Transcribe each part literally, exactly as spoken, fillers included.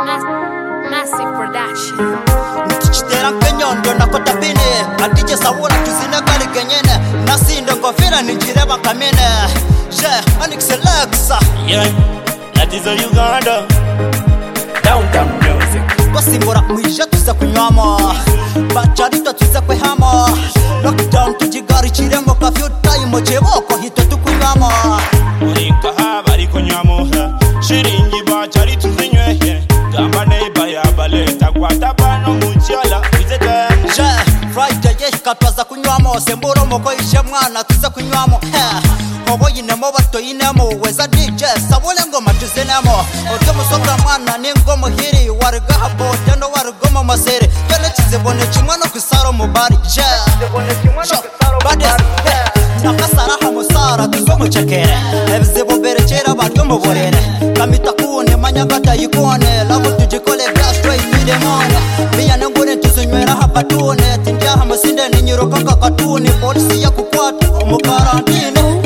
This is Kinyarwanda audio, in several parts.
Massive production. Nikichitera kenyondo nakota bine Adije sawura tuzine gali kenyene Nasindo ngofira ninjireba kamene Je, Onyx Alexa. Yeah, that is a Uganda. Downtown music. Twasimbura mwije tuze kunywamo Bacharito tuze kwehamo Lockdown tujigari chiremo kafyu time cheboko hito tukunywamo Urika haba ari kunywamo Shiringi bachari tuzinywehe Gamba neiba ya baleta Kwata pano muchala Wizete Je, Friday yeshika twaza kunywamo Semburo moko ishe mwana tuze kunywamo Ogo yinemo bato yinemo Weza D J sabule ngoma tuzinemo Otomo sobra mwana ni ngomo hiri Wariga habo tendo warigomo masiri Kene chizibone chimwano kusaro mubari Je, Bades Nakasara hamusara tuzo muchekere Ebizibo berekera baryo muborere Kamita kune manyagata yikone Lamu tujikole gas straight midemone Miya nengune tuzinywera hapatune Tindia hamasinde ninyiroka kakatuni Polisi ya kukwata umukarantine O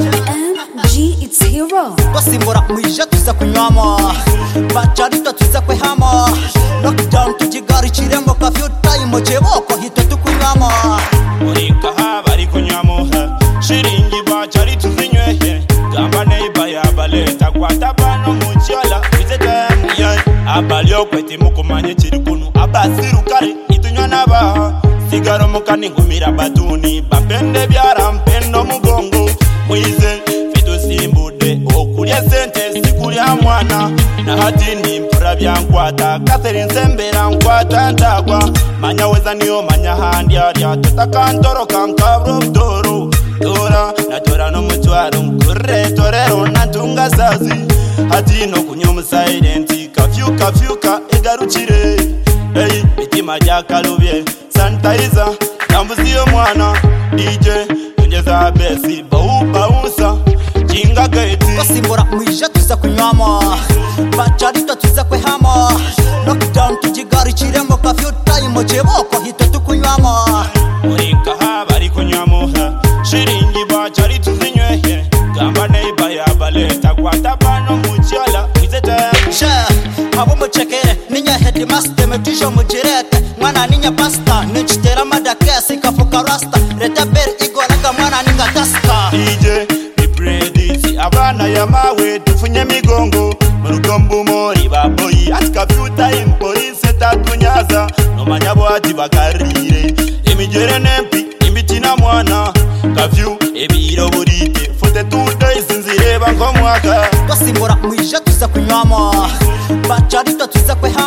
M G, it's Hero. Twasimbura mwije tuze kunywamo Bacharito tuze kwehamo Lockdown tujigari chiremo kafyu time cheboko hito tukunywamo Urika haba ari kunywamo Shiringi bachari tuzinywehe Gamba neiba ya baleta Kwata pano muchala Wizete Yeah, abali okwete mukumanye chirikunu Abasiru kare itunywa naba Sigaro mukani ngumira batuni Bapende byara mpendo mugongo Mwize fitu simbude Okulya sente sikulya mwana Na hati ni mpura byankwata Catherine Sembera nkwata ntagwa Manya weza niyo manya handi aria Tutaka ntoro kankabro mtoro Tora na tora no mutwaro Mkure torero nantunga sazi Hati no kunyomu silenti Kafyu kafyuka egaruchire Hey, itima jakalubye Sanitizer, nambuziyo mwana D J, njeza besi Bau bausa, jinga gaiti Twasimbura mwije tuze kunywamo Bacharito tuze kwehamo Lockdown tujigari chiremo kafyu time cheboko hito tukunywamo Urika haba ari kunywamo Shiringi bachari tuzinywehe Gamba neiba ya baleta Kwata pano muchala Wizete Je, abo muchekere Ninya headmaster metujo mujirete Mwana ninya pasta Nichitera madakesi kafuka rasta Reta beri igoraga mwana ninga taska D J, ipredisi Abana ya mawe tufunye migongo Murugombu mori baboyi Atika fyuta impori seta tunyaza Nomanya bwati bakarire Emijere nempi imbitina mwana Kafyu ebiro burite Fote two days nzireba nko mwaka Twasimbura mwije tuze kunywamo Bacharito tuze kwehamo